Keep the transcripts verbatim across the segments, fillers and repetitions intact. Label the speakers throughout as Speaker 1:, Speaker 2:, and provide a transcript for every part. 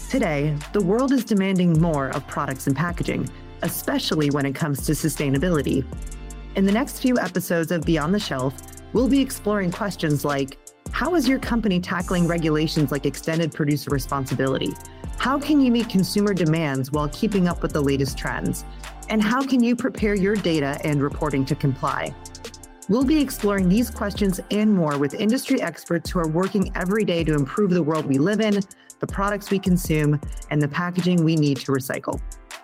Speaker 1: Today, the world is demanding more of products and packaging, especially when it comes to sustainability. In the next few episodes of Beyond the Shelf, we'll be exploring questions like, how is your company tackling regulations like extended producer responsibility? How can you meet consumer demands while keeping up with the latest trends? And how can you prepare your data and reporting to comply? We'll be exploring these questions and more with industry experts who are working every day to improve the world we live in, the products we consume, and the packaging we need to recycle.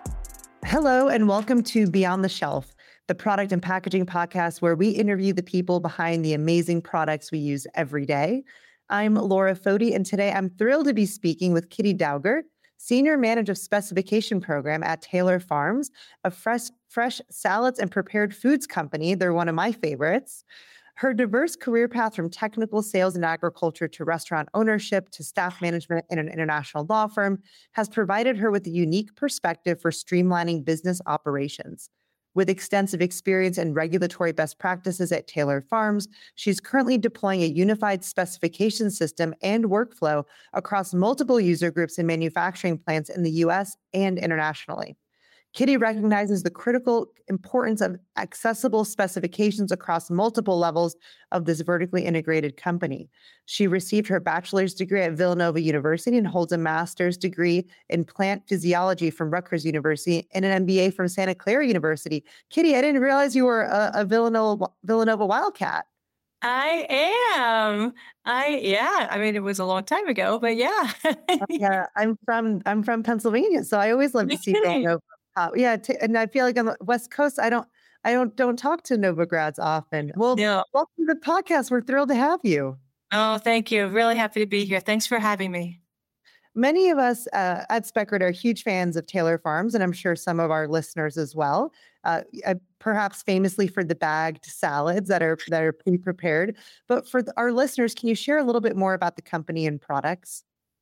Speaker 1: Hello, and welcome to Beyond the Shelf, the product and packaging podcast where we interview the people behind the amazing products we use every day. I'm Laura Foti, and today I'm thrilled to be speaking with Kitty Daugert, Senior Manager of Specification Program at Taylor Farms, a fresh, fresh salads and prepared foods company. They're one of my favorites. Her diverse career path from technical sales and agriculture to restaurant ownership to staff management in an international law firm has provided her with a unique perspective for streamlining business operations. With extensive experience in regulatory best practices at Taylor Farms, she's currently deploying a unified specification system and workflow across multiple user groups and manufacturing plants in the U S and internationally. Kitty recognizes the critical importance of accessible specifications across multiple levels of this vertically integrated company. She received her bachelor's degree at Villanova University and holds a master's degree in plant physiology from Rutgers University and an M B A from Santa Clara University. Kitty, I didn't realize you were a, a Villanova, Villanova Wildcat.
Speaker 2: I am. I yeah. I mean, it was a long time ago, but yeah.
Speaker 1: yeah, I'm from I'm from Pennsylvania, so I always love to see Villanova. Uh, yeah, t- and I feel like on the West Coast, I don't, I don't, don't talk to Nova grads often. Well,
Speaker 2: no.
Speaker 1: Welcome to the podcast. We're thrilled to have you.
Speaker 2: Oh, thank you. Really happy to be here. Thanks for having me.
Speaker 1: Many of us uh, at Speckert are huge fans of Taylor Farms, and I'm sure some of our listeners as well. Uh, uh, perhaps famously for the bagged salads that are that are pre-prepared. But for the, our listeners, can you share a little bit more about the company and products?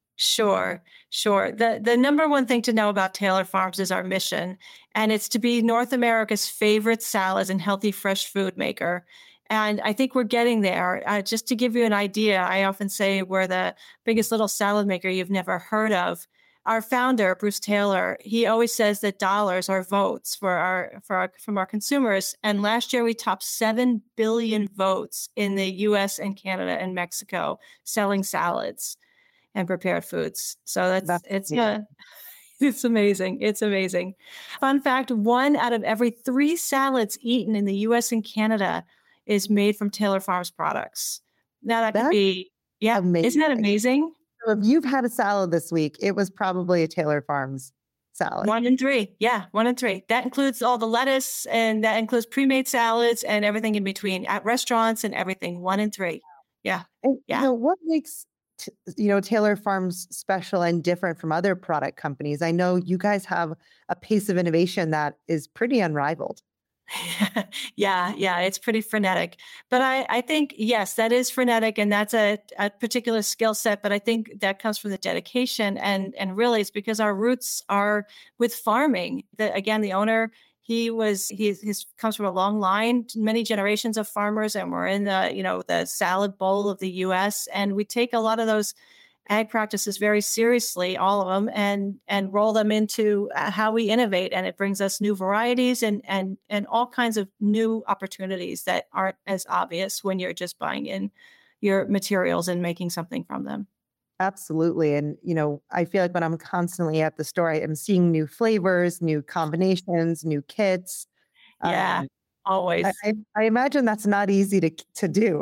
Speaker 2: Sure, sure. The the number one thing to know about Taylor Farms is our mission, and it's to be North America's favorite salads and healthy fresh food maker. And I think we're getting there. Uh, just to give you an idea, I often say we're the biggest little salad maker you've never heard of. Our founder, Bruce Taylor, he always says that dollars are votes for our for our from our consumers. And last year we topped seven billion votes in the U S and Canada and Mexico selling salads and prepared foods. So that's, that's it's yeah. uh, it's amazing. It's amazing. Fun fact, one out of every three salads eaten in the U S and Canada is made from Taylor Farms products. Now that that's could be, yeah, amazing. Isn't that amazing?
Speaker 1: So if you've had a salad this week, it was probably a Taylor Farms salad.
Speaker 2: One in three. Yeah, one in three. That includes all the lettuce and that includes pre-made salads and everything in between at restaurants and everything. One in three. Yeah.
Speaker 1: And,
Speaker 2: yeah.
Speaker 1: You know, what makes T- you know, Taylor Farms special and different from other product companies? I know you guys have a pace of innovation that is pretty unrivaled.
Speaker 2: yeah, yeah, it's pretty frenetic. But I, I think, yes, that is frenetic and that's a, a particular skill set. But I think that comes from the dedication. And, and really, it's because our roots are with farming. The, again, the owner, He was, he his comes from a long line, many generations of farmers, and we're in the, you know, the salad bowl of the U S. And we take a lot of those ag practices very seriously, all of them, and and roll them into how we innovate. And it brings us new varieties and and and all kinds of new opportunities that aren't as obvious when you're just buying in your materials and making something from them.
Speaker 1: Absolutely. And, you know, I feel like when I'm constantly at the store, I am seeing new flavors, new combinations, new kits.
Speaker 2: Yeah, um, always.
Speaker 1: I, I, I imagine that's not easy to to do.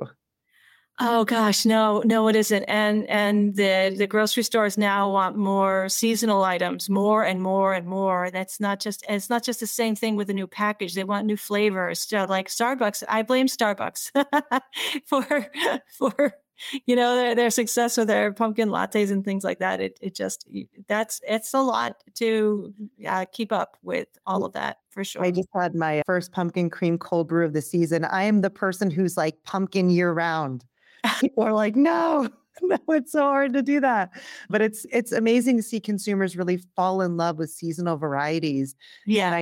Speaker 2: Oh gosh, no, no, it isn't. And and the, the grocery stores now want more seasonal items, more and more and more. That's not just, it's not just the same thing with a new package. They want new flavors. So like Starbucks, I blame Starbucks for for you know, their, their success with their pumpkin lattes and things like that. It it just, that's, it's a lot to uh, keep up with all of that for sure.
Speaker 1: I just had my first pumpkin cream cold brew of the season. I am the person who's like pumpkin year round. People are like, no, no, it's so hard to do that. But it's, it's amazing to see consumers really fall in love with seasonal varieties.
Speaker 2: Yeah.
Speaker 1: And I know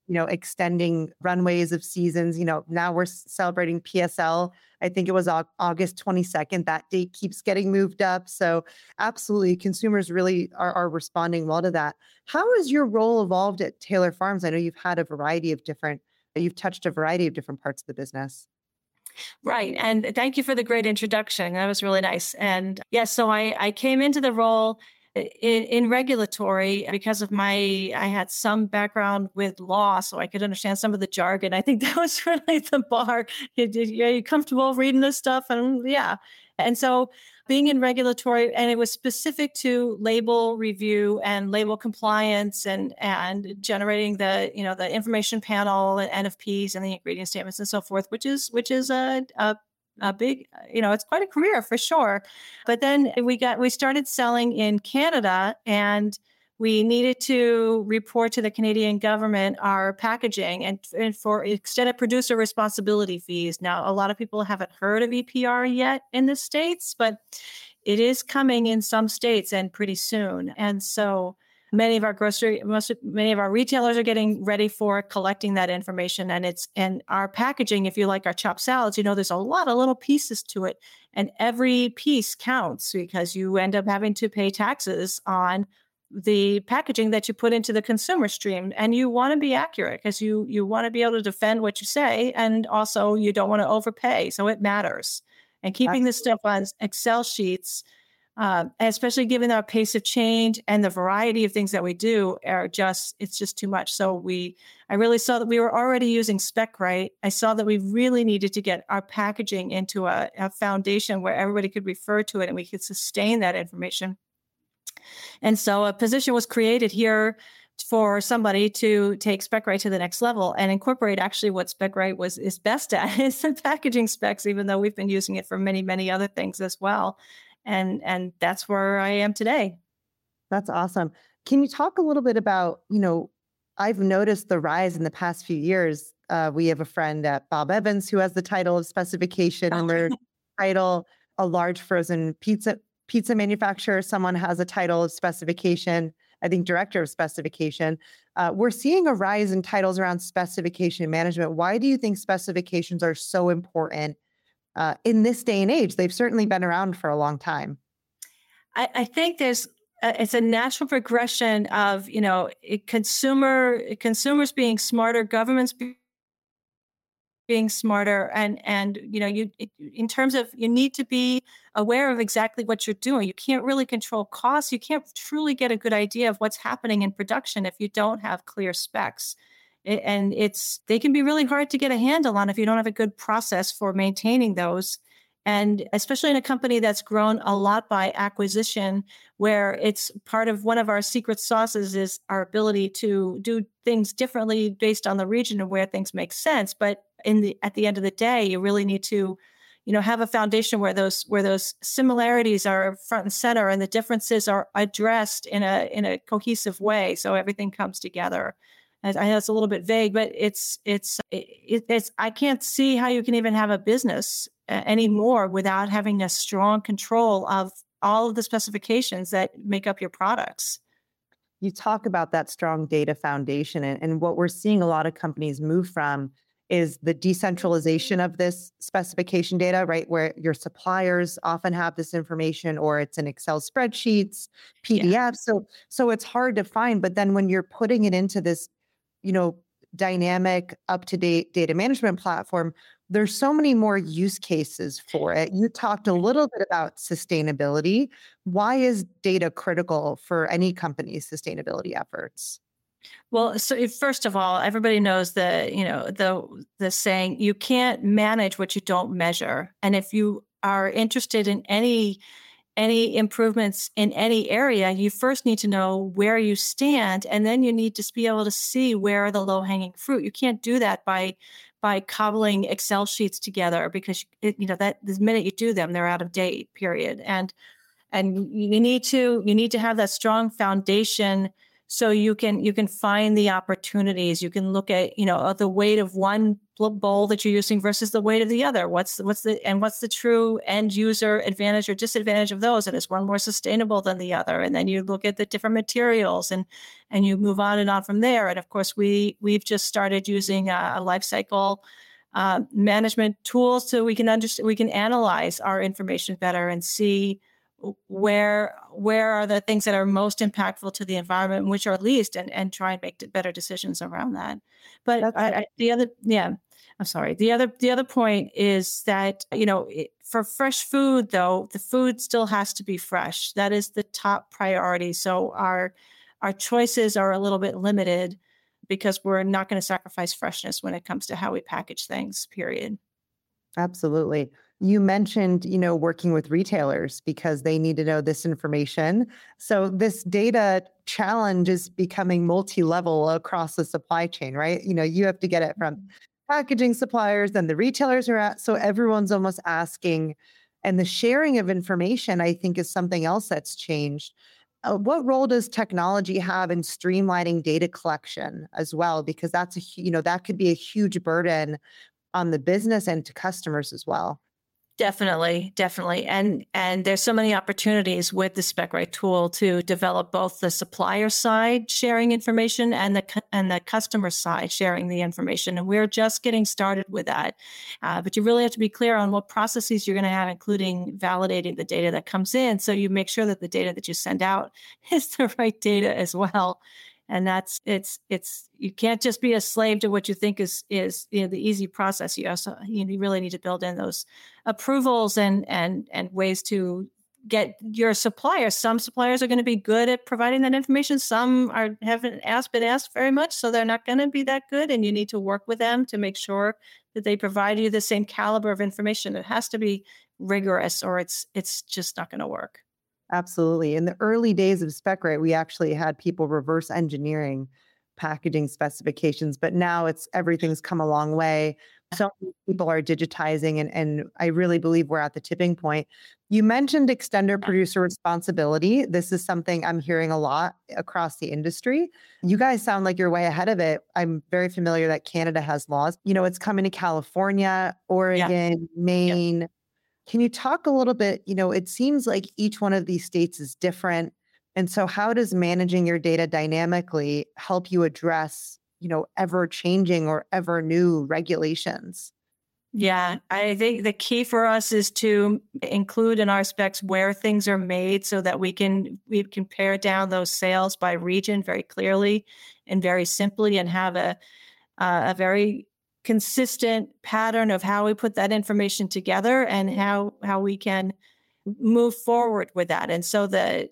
Speaker 1: you know, extending runways of seasons. You know, now we're celebrating P S L. I think it was August twenty-second. That date keeps getting moved up. So absolutely, consumers really are, are responding well to that. How has your role evolved at Taylor Farms? I know you've had a variety of different, you've touched a variety of different parts of the business.
Speaker 2: Right. And thank you for the great introduction. That was really nice. And yes, so I, I came into the role in, in regulatory because of my, I had some background with law, so I could understand some of the jargon. I think that was really the bar. You, you, you comfortable reading this stuff? And yeah. And so being in regulatory, and it was specific to label review and label compliance and and generating the you know the information panel and N F Ps and the ingredient statements and so forth, which is which is a, a a big, you know, it's quite a career for sure. But then we got we started selling in Canada, and we needed to report to the Canadian government our packaging and, and for extended producer responsibility fees. Now, a lot of people haven't heard of E P R yet in the States, but it is coming in some states and pretty soon. And so many of our grocery, most many of our retailers are getting ready for collecting that information. And it's and our packaging, if you like our chopped salads, you know, there's a lot of little pieces to it. And every piece counts because you end up having to pay taxes on the packaging that you put into the consumer stream. And you want to be accurate because you you want to be able to defend what you say. And also you don't want to overpay. So it matters. And keeping this stuff on Excel sheets, uh, especially given our pace of change and the variety of things that we do, are just it's just too much. So we, I really saw that we were already using SpecRite. I saw that we really needed to get our packaging into a, a foundation where everybody could refer to it and we could sustain that information. And so a position was created here for somebody to take SpecRite to the next level and incorporate actually what SpecRite was is best at is the packaging specs, even though we've been using it for many, many other things as well. And and that's where I am today.
Speaker 1: That's awesome. Can you talk a little bit about, you know, I've noticed the rise in the past few years. Uh, we have a friend at Bob Evans who has the title of specification under title, a large frozen pizza pizza manufacturer. Someone has a title of specification, I think director of specification. Uh, we're seeing a rise in titles around specification management. Why do you think specifications are so important uh, in this day and age? They've certainly been around for a long time.
Speaker 2: I, I think there's uh, it's a natural progression of you know it, consumer consumers being smarter, governments being being smarter, and and you know you in terms of you need to be aware of exactly what you're doing. You can't really control costs. You can't truly get a good idea of what's happening in production if you don't have clear specs. It, and it's they can be really hard to get a handle on if you don't have a good process for maintaining those. And especially in a company that's grown a lot by acquisition, where it's part of one of our secret sauces is our ability to do things differently based on the region and where things make sense. But in the at the end of the day, you really need to, you know, have a foundation where those where those similarities are front and center and the differences are addressed in a in a cohesive way, so everything comes together. And I know it's a little bit vague, but it's it's it, it's I can't see how you can even have a business uh, anymore without having a strong control of all of the specifications that make up your products.
Speaker 1: You talk about that strong data foundation, and, and what we're seeing a lot of companies move from is the decentralization of this specification data, right? Where your suppliers often have this information, or it's in Excel spreadsheets, P D Fs. Yeah. So, so it's hard to find. But then when you're putting it into this, you know, dynamic, up-to-date data management platform, there's so many more use cases for it. You talked a little bit about sustainability. Why is data critical for any company's sustainability efforts?
Speaker 2: Well, so if, first of all, everybody knows the, you know, the the saying, you can't manage what you don't measure. And if you are interested in any any improvements in any area, you first need to know where you stand, and then you need to be able to see where are the low-hanging fruit. You can't do that by by cobbling Excel sheets together because it, you know that the minute you do them, they're out of date. Period. And and you need to you need to have that strong foundation So you can you can find the opportunities. You can look at, you know, uh, the weight of one bl- bowl that you're using versus the weight of the other. What's the, what's the and what's the true end user advantage or disadvantage of those? And is one more sustainable than the other? And then you look at the different materials and and you move on and on from there. And of course, we we've just started using a, a life cycle uh, management tools so we can understand we can analyze our information better and see where where are the things that are most impactful to the environment and which are least, and and try and make d- better decisions around that. But
Speaker 1: That's
Speaker 2: I, I, the other yeah I'm sorry, the other the other point is that, you know, it, for fresh food, though, the food still has to be fresh. That is the top priority. So our our choices are a little bit limited because we're not going to sacrifice freshness when it comes to how we package things, period.
Speaker 1: Absolutely. You mentioned, you know, working with retailers because they need to know this information. So this data challenge is becoming multi-level across the supply chain, right? You know, you have to get it from packaging suppliers, then the retailers are at, so everyone's almost asking. And the sharing of information, I think, is something else that's changed. Uh, what role does technology have in streamlining data collection as well? Because that's a, hu- you know, that could be a huge burden on the business and to customers as well.
Speaker 2: Definitely, definitely. And and there's so many opportunities with the SpecRite tool to develop both the supplier side sharing information and the cu- and the customer side sharing the information. And we're just getting started with that. Uh, but you really have to be clear on what processes you're going to have, including validating the data that comes in, so you make sure that the data that you send out is the right data as well. And that's it's it's you can't just be a slave to what you think is is you know the easy process. You also you really need to build in those approvals and and and ways to get your suppliers. Some suppliers are going to be good at providing that information. Some are haven't asked been asked very much, so they're not going to be that good. And you need to work with them to make sure that they provide you the same caliber of information. It has to be rigorous, or it's it's just not going to work.
Speaker 1: Absolutely. In the early days of SpecRite, we actually had people reverse engineering packaging specifications, but now it's everything's come a long way. So many people are digitizing, and, and I really believe we're at the tipping point. You mentioned extender producer responsibility. This is something I'm hearing a lot across the industry. You guys sound like you're way ahead of it. I'm very familiar that Canada has laws. You know, it's coming to California,
Speaker 2: Yeah.
Speaker 1: Oregon,
Speaker 2: Yeah.
Speaker 1: Maine. Can you talk a little bit? You know, it seems like each one of these states is different. And so, how does managing your data dynamically help you address, you know, ever changing or ever new regulations?
Speaker 2: Yeah, I think the key for us is to include in our specs where things are made so that we can we can pare down those sales by region very clearly and very simply, and have a uh, a very consistent pattern of how we put that information together and how how we can move forward with that. And so the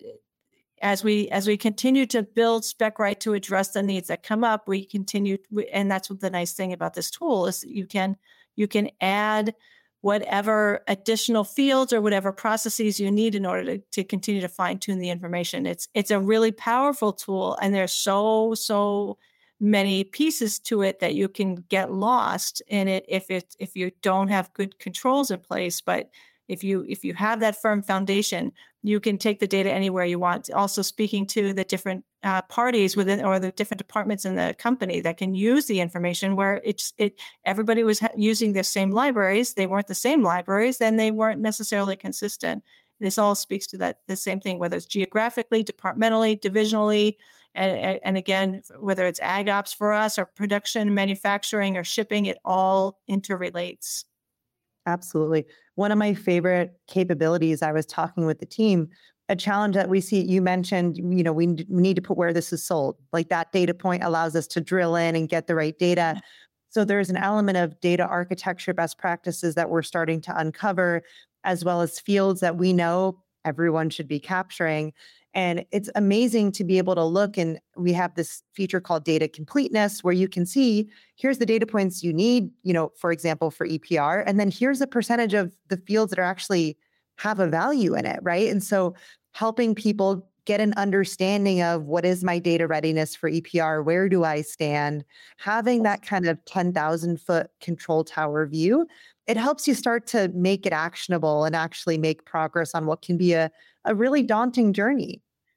Speaker 2: as we as we continue to build spec right to address the needs that come up, we continue we, and that's what the nice thing about this tool is that you can you can add whatever additional fields or whatever processes you need in order to, to continue to fine tune the information. It's it's a really powerful tool, and there's so so many pieces to it that you can get lost in it if it if you don't have good controls in place. But if you if you have that firm foundation, you can take the data anywhere you want. Also, speaking to the different uh, parties within or the different departments in the company that can use the information, where it's it everybody was ha- using the same libraries. They weren't the same libraries, then they weren't necessarily consistent. This all speaks to that the same thing, whether it's geographically, departmentally, divisionally, and, and and again, whether it's ag ops for us or production, manufacturing, or shipping, it all interrelates.
Speaker 1: Absolutely. One of my favorite capabilities, I was talking with the team, a challenge that we see, you mentioned, you know, we, n- we need to put where this is sold. Like that data point allows us to drill in and get the right data. So there's an element of data architecture best practices that we're starting to uncover, as well as fields that we know everyone should be capturing. And it's amazing to be able to look, and we have this feature called data completeness where you can see here's the data points you need, you know, for example, for E P R, and then here's a percentage of the fields that are actually have a value in it, right? And so helping people get an understanding of what is my data readiness for E P R, where do I stand, having that kind of ten thousand foot control tower view, it helps you start to make it actionable and actually make progress on what can be a, a really daunting journey.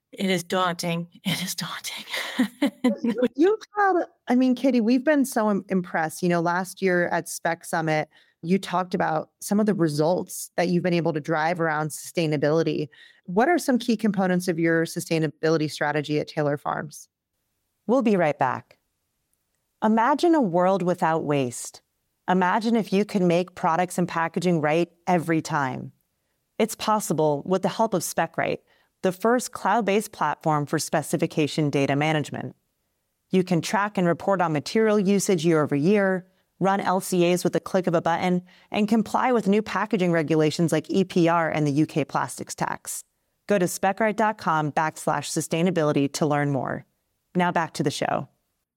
Speaker 2: It is daunting. It is daunting.
Speaker 1: You've had, I mean, Katie, we've been so im- impressed. You know, last year at Spec Summit, you talked about some of the results that you've been able to drive around sustainability. What are some key components of your sustainability strategy at Taylor Farms? We'll be right back. Imagine a world without waste. Imagine if you could make products and packaging right every time. It's possible with the help of SpecRite, the first cloud-based platform for specification data management. You can track and report on material usage year over year, run L C As with the click of a button, and comply with new packaging regulations like E P R and the U K plastics tax. Go to specrite.com backslash sustainability to learn more. Now back to the show.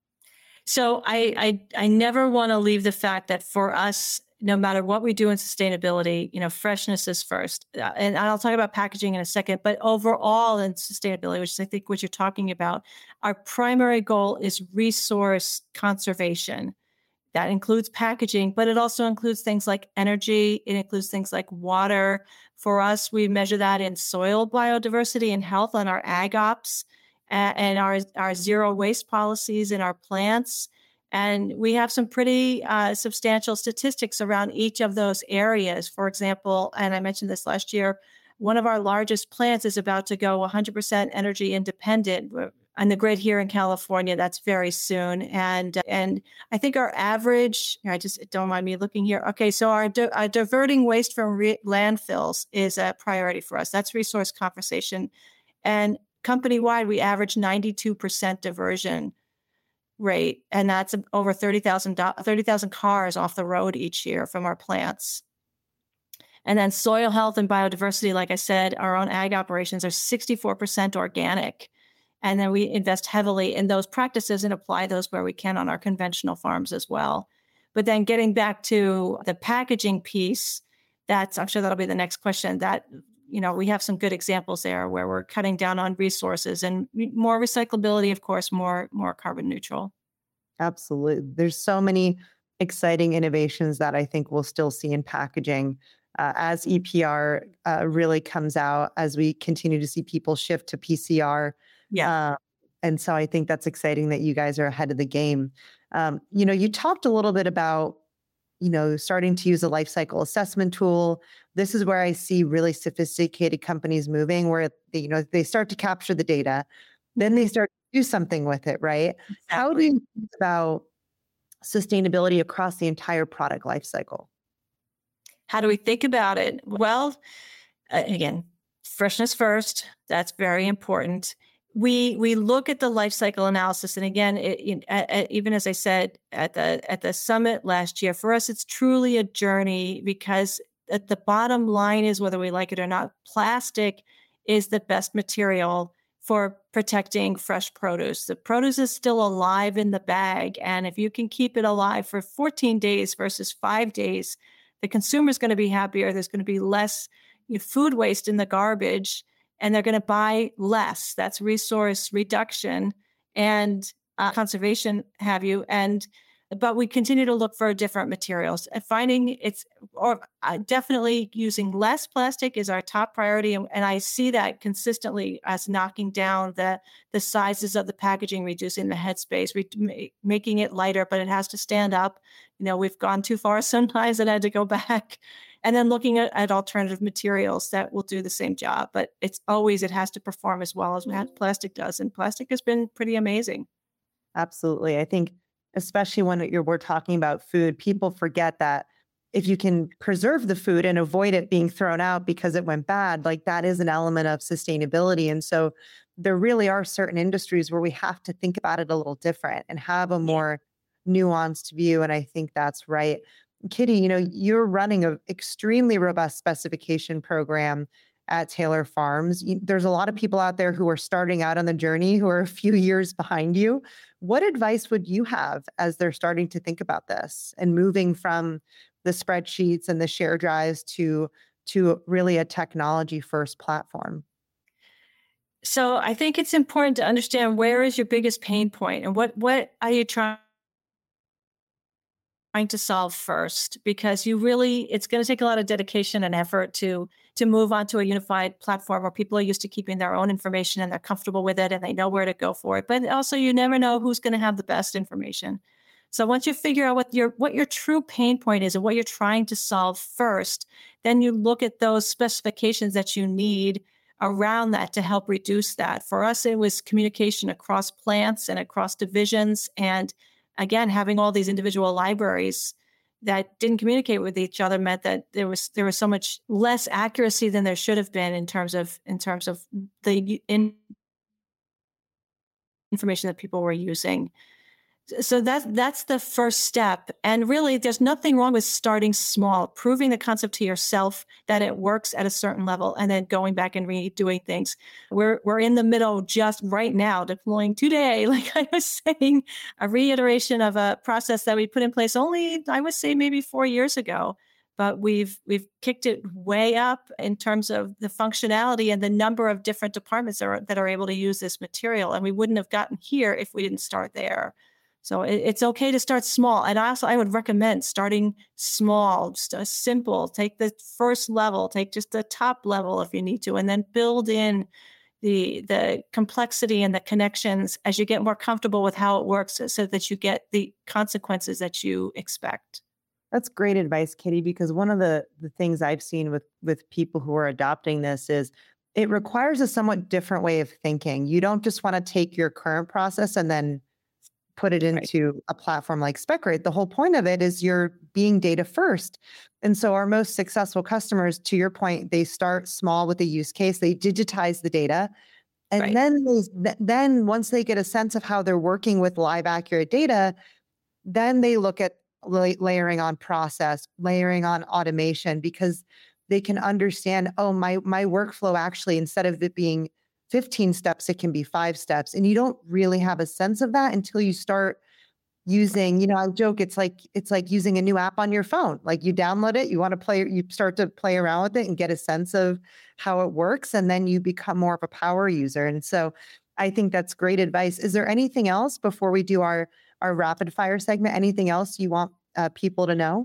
Speaker 2: So I, I, I never want to leave the fact that for us, no matter what we do in sustainability, you know, freshness is first. Uh, and I'll talk about packaging in a second, but overall in sustainability, which is I think what you're talking about, our primary goal is resource conservation. That includes packaging, but it also includes things like energy. It includes things like water. For us, we measure that in soil biodiversity and health on our ag ops uh, and our, our zero waste policies in our plants. And we have some pretty uh, substantial statistics around each of those areas. For example, and I mentioned this last year, one of our largest plants is about to go one hundred percent energy independent on the grid here in California. That's very soon. And and I think our average, I just don't mind me looking here. Okay, so our, di- our diverting waste from re- landfills is a priority for us. That's resource conservation. And company-wide, we average ninety-two percent diversion rate. And that's over thirty thousand thirty thousand cars off the road each year from our plants. And then soil health and biodiversity, like I said, our own ag operations are sixty-four percent organic. And then we invest heavily in those practices and apply those where we can on our conventional farms as well. But then getting back to the packaging piece, that's, I'm sure that'll be the next question. That, you know, we have some good examples there where we're cutting down on resources and more recyclability, of course, more, more carbon neutral.
Speaker 1: Absolutely. There's so many exciting innovations that I think we'll still see in packaging uh, as E P R uh, really comes out, as we continue to see people shift to P C R.
Speaker 2: Yeah.
Speaker 1: Uh, and so I think that's exciting that you guys are ahead of the game. Um, you know, you talked a little bit about, you know, starting to use a life cycle assessment tool. This is where I see really sophisticated companies moving, where they, you know, they start to capture the data, then they start to do something with it, right?
Speaker 2: Exactly.
Speaker 1: How do you think about sustainability across the entire product life cycle?
Speaker 2: How do we think about it? Well, again, freshness first. That's very important. We we look at the life cycle analysis, and again, it, it, at, at, even as I said at the at the summit last year, for us, it's truly a journey because at the bottom line is whether we like it or not, plastic is the best material for protecting fresh produce. The produce is still alive in the bag, and if you can keep it alive for fourteen days versus five days, the consumer is going to be happier. There's going to be less you know, food waste in the garbage, and they're going to buy less. That's resource reduction and uh, conservation, have you. And but we continue to look for different materials and finding it's or uh, definitely using less plastic is our top priority. And, and I see that consistently as knocking down the, the sizes of the packaging, reducing the headspace, re- making it lighter, but it has to stand up. You know, we've gone too far sometimes and had to go back. And then looking at, at alternative materials that will do the same job. But it's always, it has to perform as well as plastic does. And plastic has been pretty amazing.
Speaker 1: Absolutely. I think, especially when you're, we're talking about food, people forget that if you can preserve the food and avoid it being thrown out because it went bad, like that is an element of sustainability. And so there really are certain industries where we have to think about it a little different and have a more nuanced view. And I think that's right. Kitty, you know, you're running an extremely robust specification program at Taylor Farms. You, there's a lot of people out there who are starting out on the journey who are a few years behind you. What advice would you have as they're starting to think about this and moving from the spreadsheets and the share drives to, to really a technology first platform?
Speaker 2: So I think it's important to understand where is your biggest pain point and what, what are you trying trying to solve first, because you really, it's going to take a lot of dedication and effort to to move onto a unified platform where people are used to keeping their own information and they're comfortable with it and they know where to go for it. But also, you never know who's going to have the best information. So once you figure out what your what your true pain point is and what you're trying to solve first, then you look at those specifications that you need around that to help reduce that. For us, it was communication across plants and across divisions, and again, having all these individual libraries that didn't communicate with each other meant that there was there was so much less accuracy than there should have been in terms of in terms of the in information that people were using. So that's that's the first step. And really, there's nothing wrong with starting small, proving the concept to yourself that it works at a certain level, and then going back and redoing things. We're we're in the middle just right now, deploying today, like I was saying, a reiteration of a process that we put in place only, I would say, maybe four years ago. But we've we've kicked it way up in terms of the functionality and the number of different departments that are, that are able to use this material. And we wouldn't have gotten here if we didn't start there. So it, it's okay to start small. And I also, I would recommend starting small, just a simple, take the first level, take just the top level if you need to, and then build in the, the complexity and the connections as you get more comfortable with how it works so that you get the consequences that you expect.
Speaker 3: That's great advice, Kitty, because one of the, the things I've seen with, with people who are adopting this is it requires a somewhat different way of thinking. You don't just want to take your current process and then put it into right. a platform like SpecRate. The whole point of it is you're being data first. And so our most successful customers, to your point, they start small with a use case, they digitize the data. And right. then, they, then once they get a sense of how they're working with live accurate data, then they look at la- layering on process, layering on automation, because they can understand, oh, my, my workflow actually, instead of it being fifteen steps, it can be five steps. And you don't really have a sense of that until you start using, you know, I joke, it's like, it's like using a new app on your phone. Like you download it, you want to play, you start to play around with it and get a sense of how it works. And then you become more of a power user. And so I think that's great advice. Is there anything else before we do our, our rapid fire segment? Anything else you want uh, people to know?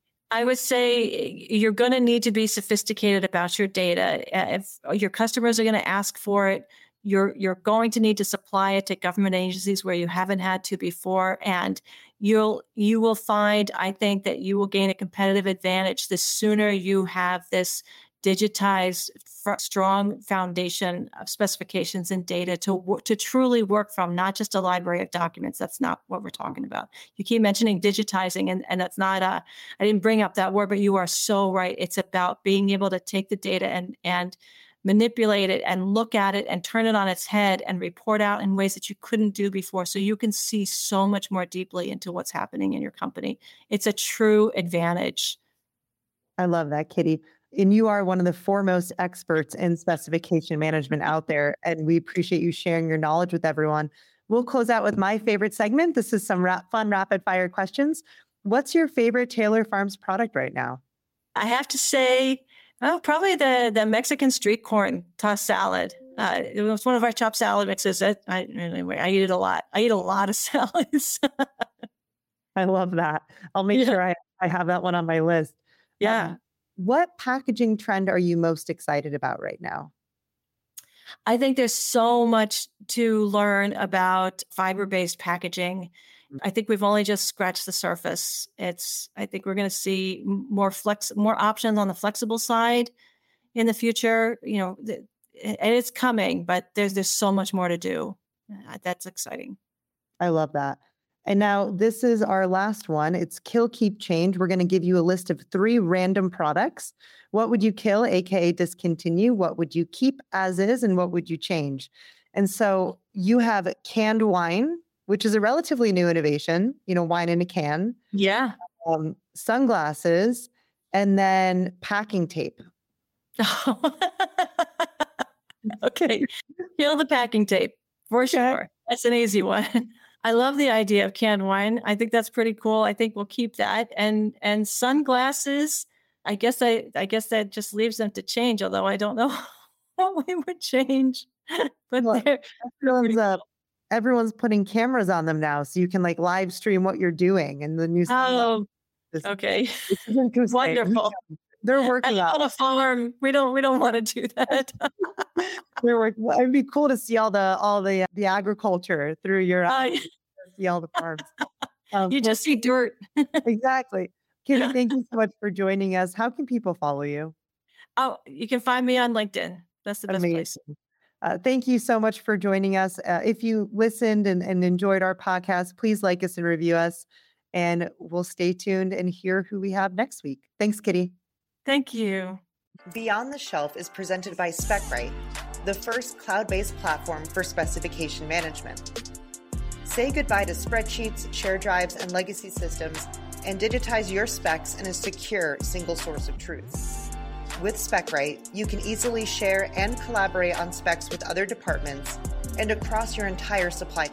Speaker 2: I would say you're going to need to be sophisticated about your data. If your customers are going to ask for it, you're you're going to need to supply it to government agencies where you haven't had to before, and you'll you will find, I think, that you will gain a competitive advantage the sooner you have this digitized, f- strong foundation of specifications and data to to truly work from, not just a library of documents. That's not what we're talking about. You keep mentioning digitizing, and, and that's not a, I didn't bring up that word, but you are so right. It's about being able to take the data and and manipulate it and look at it and turn it on its head and report out in ways that you couldn't do before. So you can see so much more deeply into what's happening in your company. It's a true advantage.
Speaker 3: I love that, Kitty. And you are one of the foremost experts in specification management out there. And we appreciate you sharing your knowledge with everyone. We'll close out with my favorite segment. This is some rap, fun rapid fire questions. What's your favorite Taylor Farms product right now?
Speaker 2: I have to say, well, probably the, the Mexican street corn tossed salad. Uh, it was one of our top salad mixes. I, I, anyway, I eat it a lot. I eat a lot of salads.
Speaker 3: I love that. I'll make yeah. sure I, I have that one on my list.
Speaker 2: Yeah.
Speaker 3: Um, what packaging trend are you most excited about right now?
Speaker 2: I think there's so much to learn about fiber-based packaging. I think we've only just scratched the surface. It's, I think we're going to see more flex, more options on the flexible side in the future. You know, th- and it's coming, but there's there's so much more to do. Uh, That's exciting.
Speaker 3: I love that. And now this is our last one. It's kill, keep, change. We're going to give you a list of three random products. What would you kill, A K A discontinue? What would you keep as is? And what would you change? And so you have canned wine, which is a relatively new innovation, you know, wine in a can.
Speaker 2: Yeah.
Speaker 3: Um, sunglasses, and then packing tape.
Speaker 2: Okay. Kill the packing tape for sure. Okay. That's an easy one. I love the idea of canned wine. I think that's pretty cool. I think we'll keep that. And and sunglasses, I guess I I guess that just leaves them to change, although I don't know what we would change. But
Speaker 3: Well,
Speaker 2: they're, they're pretty
Speaker 3: everyone's, uh,
Speaker 2: cool.
Speaker 3: everyone's putting cameras on them now, so you can like live stream what you're doing and the new.
Speaker 2: Oh,
Speaker 3: this,
Speaker 2: okay.
Speaker 3: This is interesting.
Speaker 2: Wonderful.
Speaker 3: They're working
Speaker 2: on a farm. We don't. We don't want to do that.
Speaker 3: They're working. Well, it'd be cool to see all the all the the agriculture through your eyes. Uh, see all the farms.
Speaker 2: Um, you just see dirt.
Speaker 3: Exactly. Katie, thank you so much for joining us. How can people follow you?
Speaker 2: Oh, you can find me on LinkedIn. That's the best
Speaker 3: Amazing.
Speaker 2: place.
Speaker 3: Uh, thank you so much for joining us. Uh, if you listened and, and enjoyed our podcast, please like us and review us. And we'll stay tuned and hear who we have next week. Thanks, Kitty.
Speaker 2: Thank you.
Speaker 1: Beyond the Shelf is presented by SpecRite, the first cloud-based platform for specification management. Say goodbye to spreadsheets, share drives, and legacy systems, and digitize your specs in a secure single source of truth. With SpecRite, you can easily share and collaborate on specs with other departments and across your entire supply chain.